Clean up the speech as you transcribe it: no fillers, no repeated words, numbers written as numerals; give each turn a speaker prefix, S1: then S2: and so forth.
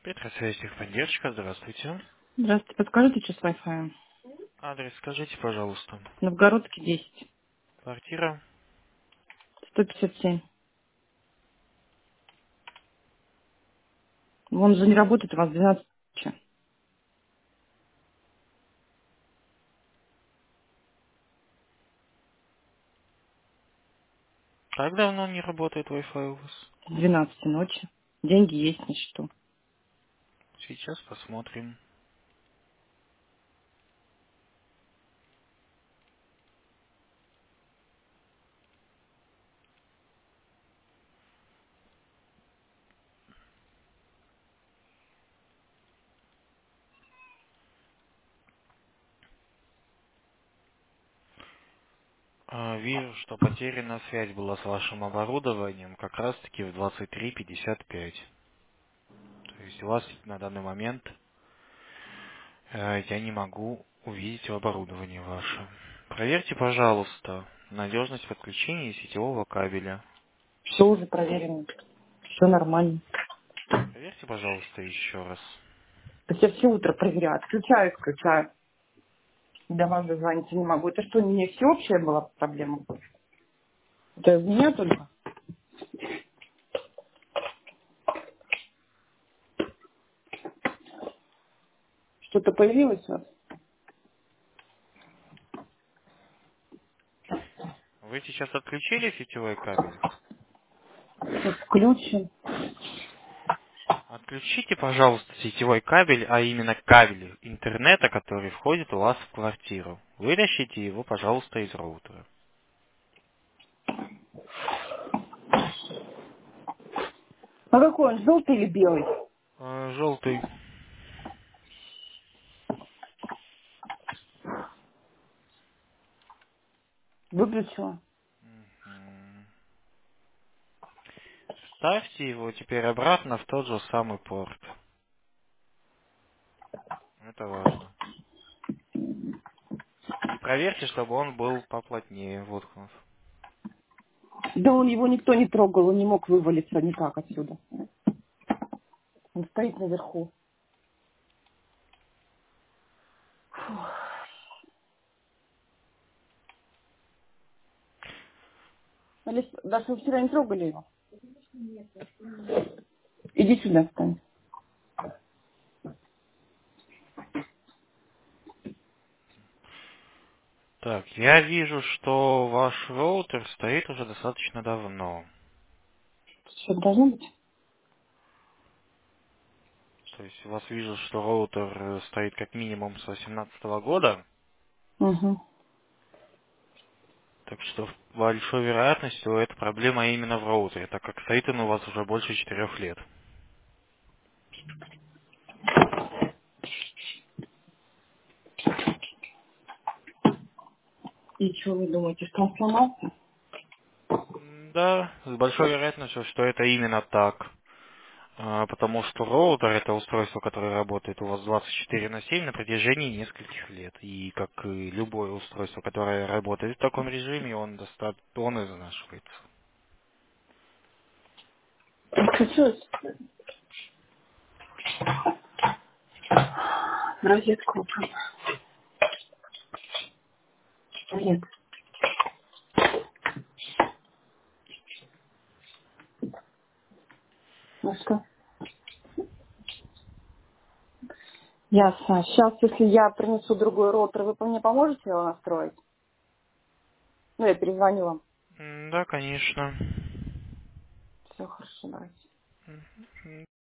S1: Петросвязь техподдержка, здравствуйте.
S2: Здравствуйте, подскажите, что с Wi-Fi?
S1: Адрес скажите, пожалуйста.
S2: Новгородский 10,
S1: Квартира.
S2: 157. Он же не работает у вас 12 ночи.
S1: Как давно не работает Wi-Fi у вас?
S2: С 12 ночи. Деньги есть на счету.
S1: Сейчас посмотрим. Вижу, что потеряна связь была с вашим оборудованием как раз-таки в 23:55. То есть у вас на данный момент я не могу увидеть оборудование ваше. Проверьте, пожалуйста, надежность подключения сетевого кабеля.
S2: Все уже проверено. Все нормально.
S1: Проверьте, пожалуйста, еще раз.
S2: То есть я все утро проверяю. Отключаю, включаю. До вас дозвониться не могу. Это что, не всеобщая была проблема? Это у меня только? Что-то появилось у вас?
S1: Вы сейчас отключили сетевой кабель?
S2: Сейчас включен.
S1: Отключите, пожалуйста, сетевой кабель, а именно кабель интернета, который входит у вас в квартиру. Вытащите его, пожалуйста, из роутера.
S2: А какой он, желтый или белый?
S1: Желтый.
S2: Выключила.
S1: Мгм. Ставьте его теперь обратно в тот же самый порт. Это важно. И проверьте, чтобы он был поплотнее воткнут.
S2: Да он его никто не трогал, он не мог вывалиться никак отсюда. Он стоит наверху. Алис, Даша, вы вчера не трогали его? Иди сюда, встань.
S1: Так, я вижу, что ваш роутер стоит уже достаточно давно.
S2: Что должно быть?
S1: То есть у вас вижу, что роутер стоит как минимум с 2018 года.
S2: Угу.
S1: Так что с большой вероятностью эта проблема именно в роутере, так как стоит он у вас уже больше 4 лет.
S2: И что вы думаете, что он сломался?
S1: Да, с большой вероятностью, что это именно так. Потому что роутер это устройство, которое работает у вас 24/7 на протяжении нескольких лет. И как и любое устройство, которое работает в таком режиме, он изнашивается.
S2: Чуть-чуть. Розетку. Нет. Ну что? Ясно. Сейчас, если я принесу другой роутер, вы мне поможете его настроить? Ну, я перезвоню вам.
S1: Да, конечно.
S2: Все хорошо, давайте.
S1: Мгм.